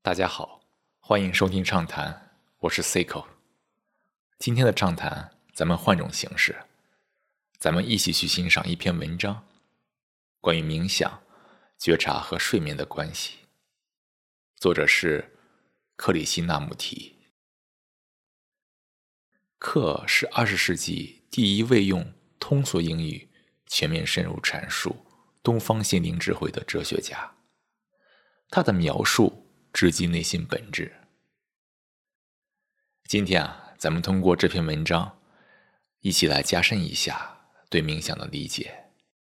大家好，欢迎收听畅谈，我是 Seiko。今天的畅谈，咱们换种形式，咱们一起去欣赏一篇文章，关于冥想、觉察和睡眠的关系。作者是克里希那穆提。克是20世纪第一位用通俗英语全面深入阐述东方心灵智慧的哲学家。他的描述直击内心本质。今天咱们通过这篇文章，一起来加深一下对冥想的理解。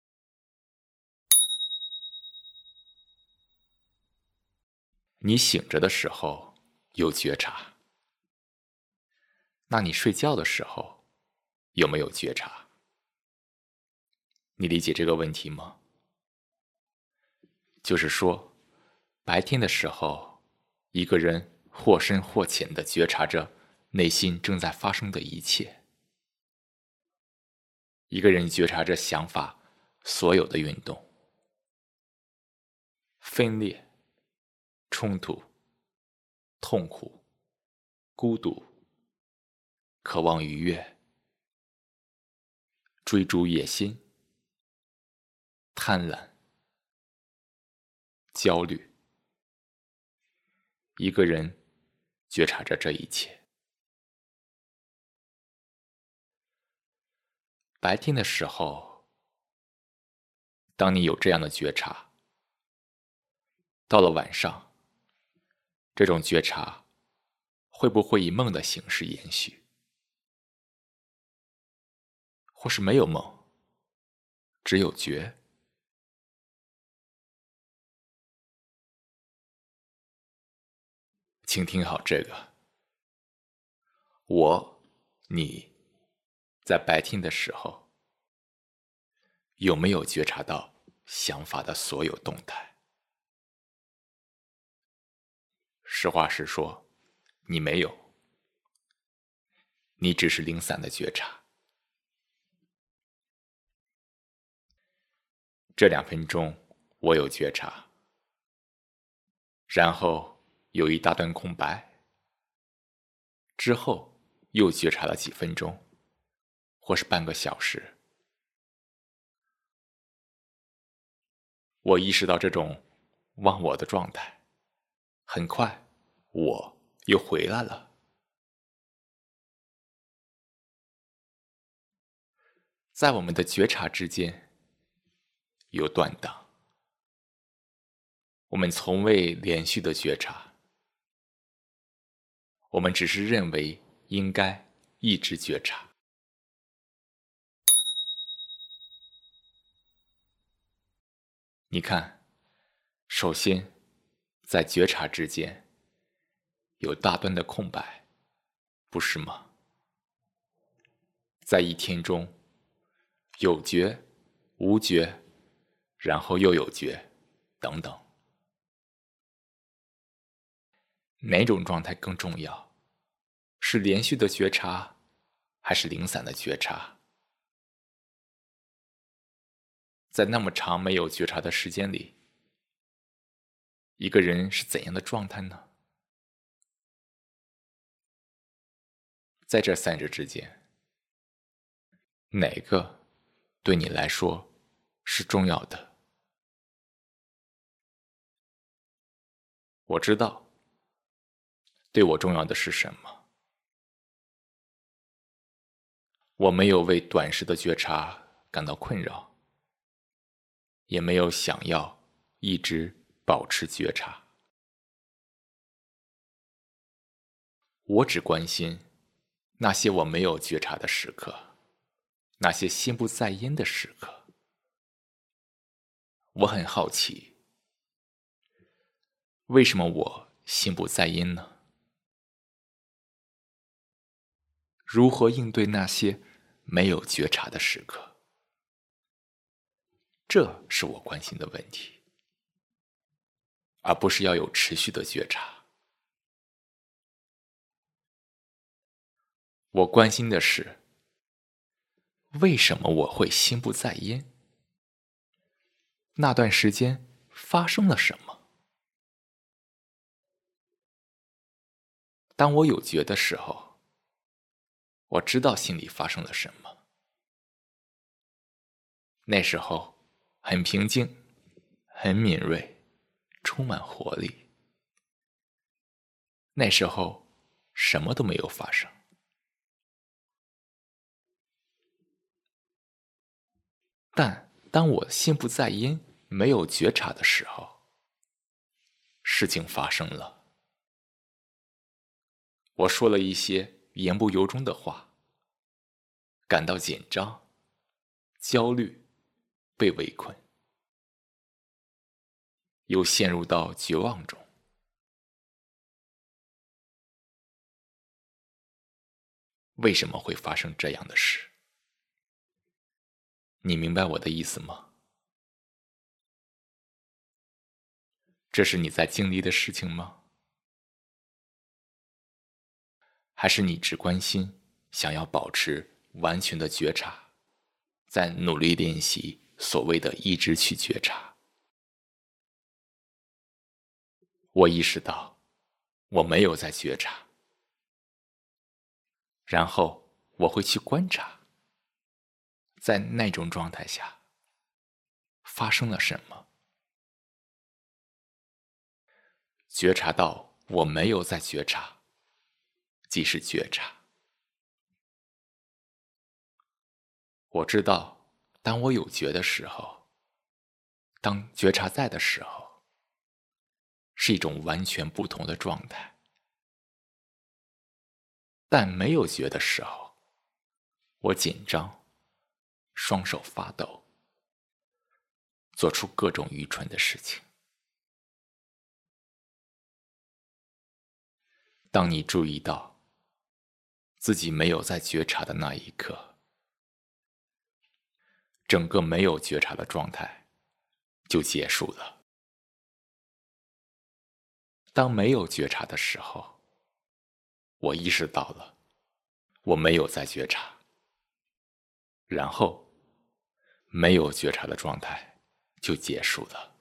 你醒着的时候有觉察，那你睡觉的时候有没有觉察？你理解这个问题吗？就是说，白天的时候，一个人或深或浅地觉察着内心正在发生的一切。一个人觉察着想法所有的运动，分裂、冲突、痛苦、孤独、渴望愉悦、追逐野心、贪婪、焦虑。一个人觉察着这一切。白天的时候，当你有这样的觉察，到了晚上，这种觉察会不会以梦的形式延续？或是没有梦，只有觉？请听好这个，你在白天的时候，有没有觉察到想法的所有动态？实话实说，你没有，你只是零散的觉察。这2分钟我有觉察，然后有一大段空白，之后又觉察了几分钟，或是半个小时。我意识到这种忘我的状态，很快我又回来了。在我们的觉察之间有断档，我们从未连续的觉察，我们只是认为应该一直觉察。你看，首先在觉察之间有大段的空白，不是吗？在一天中有觉、无觉，然后又有觉，等等。哪种状态更重要？是连续的觉察，还是零散的觉察？在那么长没有觉察的时间里，一个人是怎样的状态呢？在这3者之间，哪个对你来说是重要的？我知道，对我重要的是什么。我没有为短时的觉察感到困扰，也没有想要一直保持觉察。我只关心那些我没有觉察的时刻，那些心不在焉的时刻。我很好奇，为什么我心不在焉呢？如何应对那些没有觉察的时刻？这是我关心的问题，而不是要有持续的觉察。我关心的是，为什么我会心不在焉？那段时间发生了什么？ 当我有觉的时候，我知道心里发生了什么。那时候很平静，很敏锐，充满活力。那时候什么都没有发生。但当我心不在焉，没有觉察的时候，事情发生了。我说了一些言不由衷的话，感到紧张、焦虑，被围困，又陷入到绝望中。为什么会发生这样的事？你明白我的意思吗？这是你在经历的事情吗？还是你只关心想要保持完全的觉察，在努力练习所谓的一直去觉察？我意识到我没有在觉察，然后我会去观察，在那种状态下发生了什么。觉察到我没有在觉察，即是觉察。我知道，当我有觉的时候，当觉察在的时候，是一种完全不同的状态。但没有觉的时候，我紧张，双手发抖，做出各种愚蠢的事情。当你注意到自己没有在觉察的那一刻，整个没有觉察的状态就结束了。当没有觉察的时候，我意识到了我没有在觉察，然后没有觉察的状态就结束了。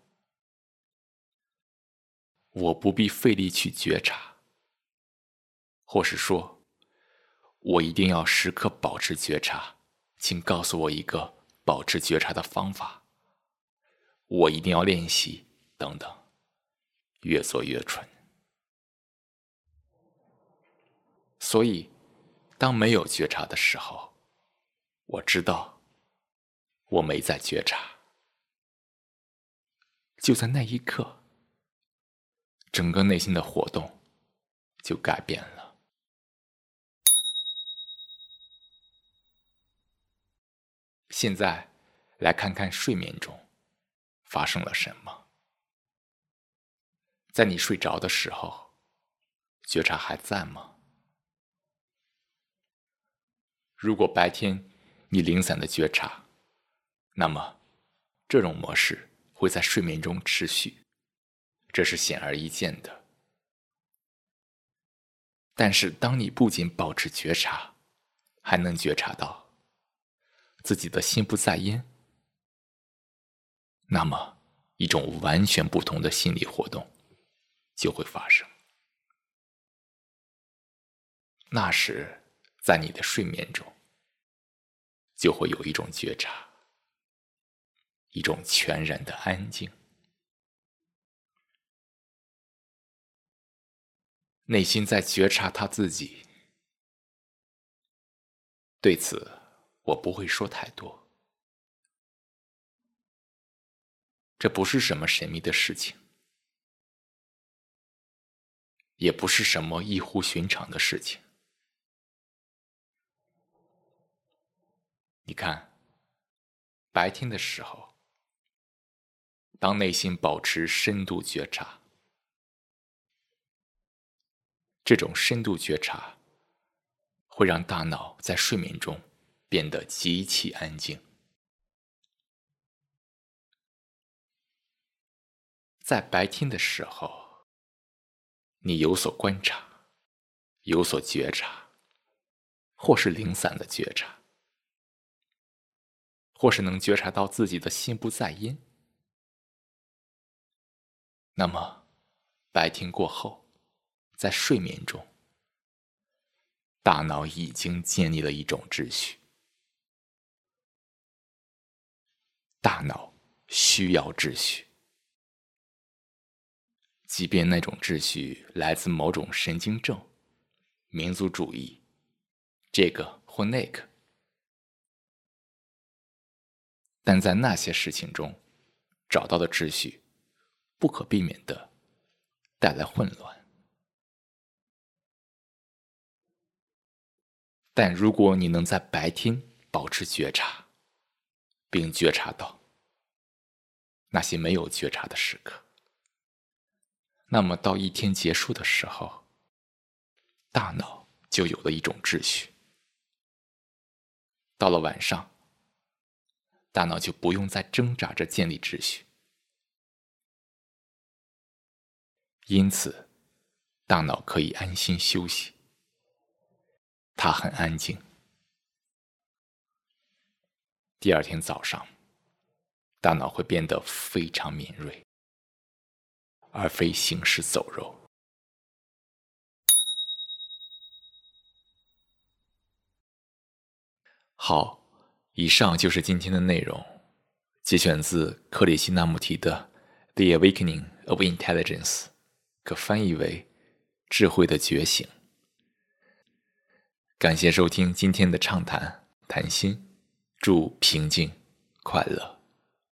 我不必费力去觉察，或是说我一定要时刻保持觉察，请告诉我一个保持觉察的方法，我一定要练习，等等，越做越蠢。所以当没有觉察的时候，我知道我没在觉察。就在那一刻，整个内心的活动就改变了。现在来看看睡眠中发生了什么。在你睡着的时候，觉察还在吗？如果白天你零散的觉察，那么这种模式会在睡眠中持续，这是显而易见的。但是当你不仅保持觉察，还能觉察到自己的心不在焉，那么一种完全不同的心理活动就会发生。那时在你的睡眠中就会有一种觉察，一种全然的安静。内心在觉察他自己。对此我不会说太多，这不是什么神秘的事情，也不是什么异乎寻常的事情。你看，白天的时候，当内心保持深度觉察，这种深度觉察会让大脑在睡眠中变得极其安静。在白天的时候，你有所观察，有所觉察，或是零散的觉察，或是能觉察到自己的心不在焉。那么白天过后，在睡眠中， 大脑已经建立了一种秩序。大脑需要秩序，即便那种秩序来自某种神经症、民族主义，这个或那个。但在那些事情中找到的秩序，不可避免地带来混乱。但如果你能在白天保持觉察，并觉察到那些没有觉察的时刻，那么到一天结束的时候，大脑就有了一种秩序。到了晚上，大脑就不用再挣扎着建立秩序。因此，大脑可以安心休息，它很安静。第二天早上，大脑会变得非常敏锐，而非行尸走肉。好，以上就是今天的内容，节选自克里希那穆提的《The Awakening of Intelligence》，可翻译为“智慧的觉醒”。感谢收听今天的畅谈谈心，祝平静快乐。